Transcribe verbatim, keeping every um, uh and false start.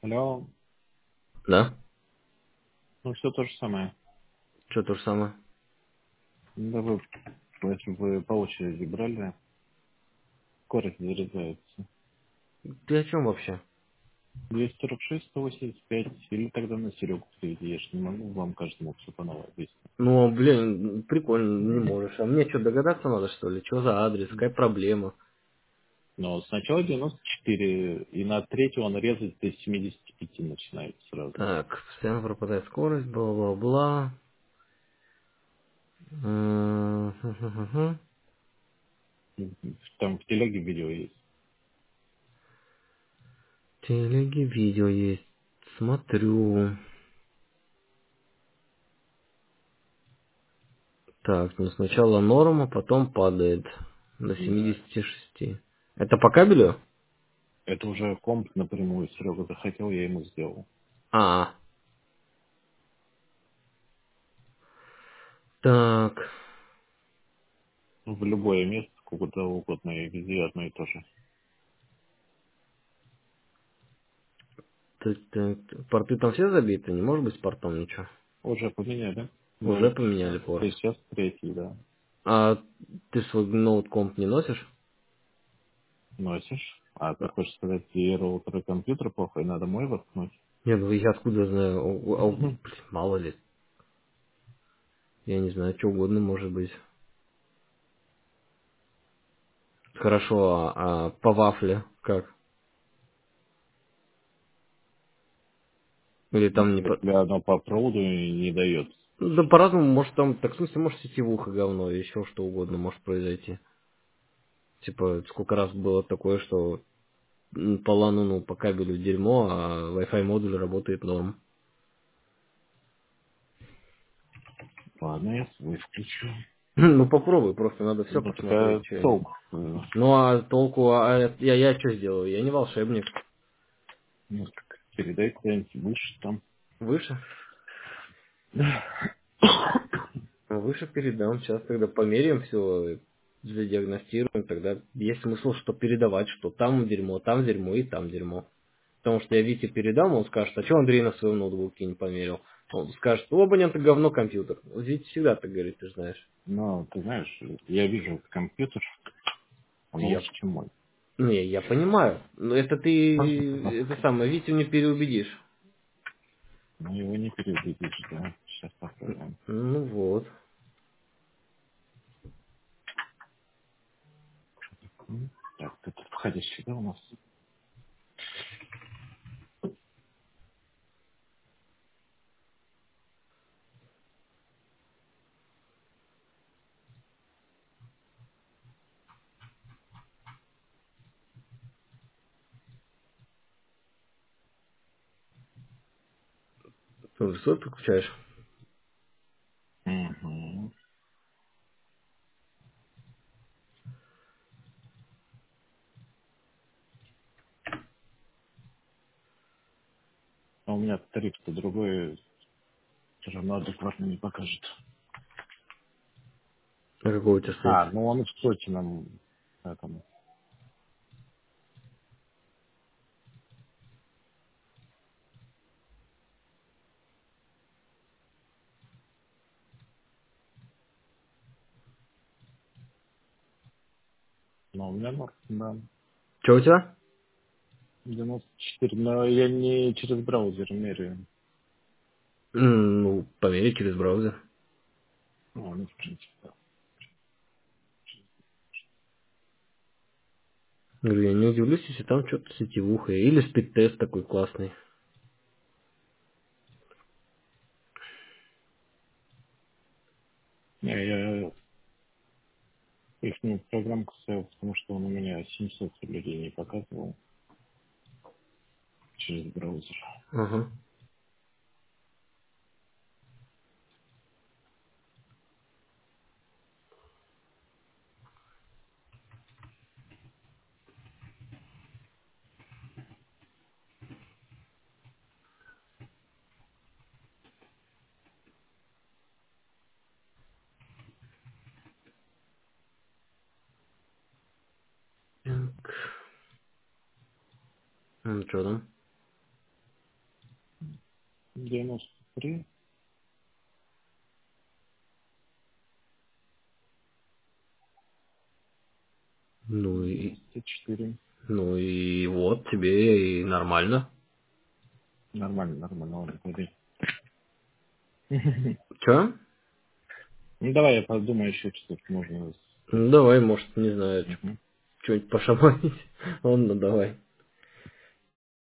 Алло, Да? ну все то же самое. Что то же самое? Да вы, если вы по очереди брали, скорость заряжается. Ты о чем вообще? двести сорок шесть, сто восемьдесят пять, или тогда на Серегу переведи, я ж не могу вам каждому все по новой объяснить. Ну, блин, прикольно, не можешь. А мне что, догадаться надо, что ли? Что за адрес? Какая проблема? Но сначала девяносто четыре, и на третью он резать до семидесяти пяти начинает сразу. Так, постоянно пропадает скорость, бла-бла-бла. М, хм-хм-хм. Там в телеге видео есть. Телеги, видео есть. Смотрю. Так, ну сначала норма, потом падает до Да. семидесяти шести. Это по кабелю? Это уже комп напрямую Серега захотел, я ему сделал. А, так. В любое место, куда угодно, и везде одно и то же. Так, так, так. Порты там все забиты? Не может быть с портом ничего? Уже поменяли. Уже Ну, поменяли порт. сейчас третий, да. А ты свой ноут-комп не носишь? Носишь. А ты А, хочешь сказать, и роутер, и компьютер плохо, и надо мой воткнуть? нет, ну я откуда знаю? О, о, Мгм. блин, мало ли. Я не знаю, что угодно может быть. Хорошо, а, а по вафле как? Или там не по... Если оно по проводу не дает. Ну, да по-разному, может там, так в смысле, может сетевуха говно, еще что угодно может произойти. Типа, сколько раз было такое, что м, по лану, ну, по кабелю дерьмо, а Wi-Fi модуль работает норм. Ладно, я свой включу. Ну попробуй, просто надо все Ну, посмотреть, такая что. толк. э, Ну а толку, а я, я что сделаю? Я не волшебник. Ну, как, передай куда-нибудь выше там. Выше? Ну, выше передам. Сейчас тогда померяем все, задиагностируем. Тогда есть смысл, что передавать, что там дерьмо, там дерьмо и там дерьмо. Потому что я Вите передам, он скажет, а что Андрей на своем ноутбуке не померил? Он скажет, у абонента говно компьютер. Вот Витя всегда так говорит, ты знаешь. Но, ты знаешь, я вижу компьютер, он И я, лучше, чем мой. не, я понимаю. Но это ты, это самое, Витю не переубедишь. Но его не переубедишь, да. Сейчас попробуем. Ну вот. М, Так, тут входящий, да, у нас? Ты уже свой подключаешь? Угу. А у меня тариф-то другой, все равно адекватно не покажет. А какой у тебя стоит? А, ну он в сотенном этом. Но у меня норм, да. Что у тебя? девяносто четыре, но я не через браузер меряю. М, Ну, померить через браузер. Ну, ну, в принципе, да. Говорю, я не удивлюсь, если там что-то сетевуха. Или спид-тест такой классный. Не, я их ну, программку ставил, потому что он у меня семьсот людей не показывал через браузер. Ага. Так. Ну, что там? девяносто три, Ну и, девяносто четыре. ну и вот, тебе и нормально. Нормально, нормально, ладно, пойди. Че? Ну, давай я подумаю еще, что можно. Ну давай, может, не знаю, Мгм. что-нибудь пошаманить. Ладно, давай.